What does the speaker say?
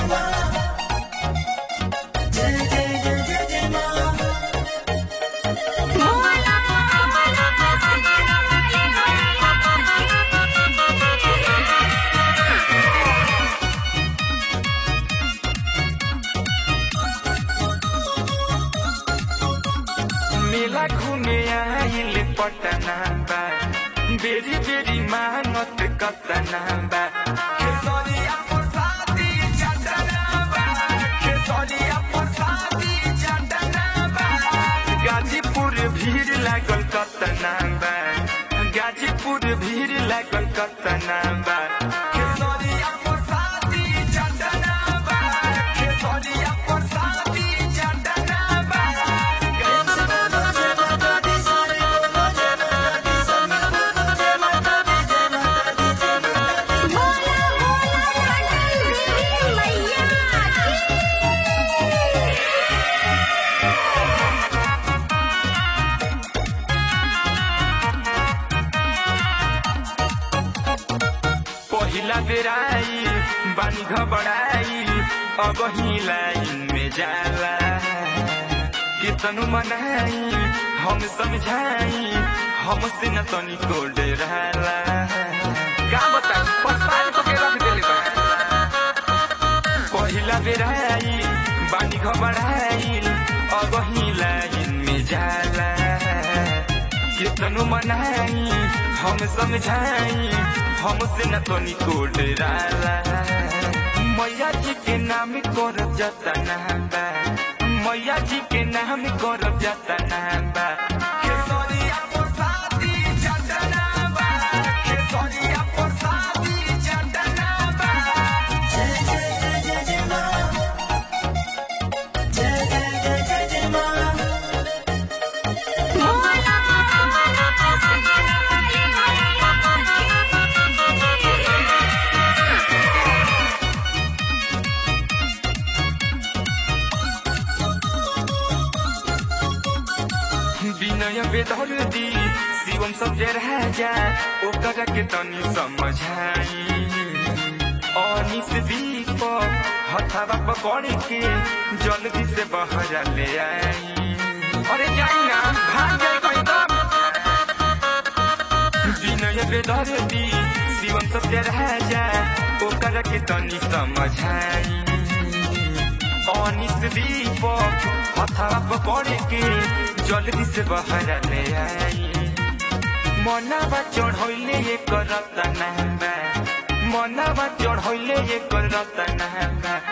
मेला घूमे आइल पटना बा बेरी बेरी मांगत कतना बा खेसरिया प्रसादी चटना बा खेसरिया प्रसादी चटना बा गाजीपुर भीड़ लागल कतना बा गाजीपुर भीड़ लागल कतना बा खेसरिया प्रसादी चटना बा खेसरिया प्रसादी चटना बा पहिला बेर आई बानी घबराई अब ही लाइन में जाला कितनु मनाई हम समझाई हमसे न तनिको डराला का बताई परेशान को के रख देले बा पहिला बेर आई बानी घबराई अब ही लाइन में जाला कितनु मनाई हम समझाई हमसे न तनिको डराला मैया जी के नाम करब जतना बा मैया जी के नाम करब जतना बा खेसरिया प्रसादी चटना बा खेसरिया प्रसादी चटना बा जय जय जय जय जय मां जय जय जय जय जय मां विनय बेदर्दी शिवम सब राजा ओकर के तनी समझाई अनिस दीप हथावा पकड़ के जल्दी से बहरा ले आई अरे जाई ना भाग जाई कहीं तब विनय बेदर्दी शिवम सब राजा ओकर के तनी समझाई अनिस दीप हथावा पकड़ के जल्दी से बहरा ले आई मनवा चढ़ैले ये करता ना बा मनवा चढ़ैले ये करता ना बा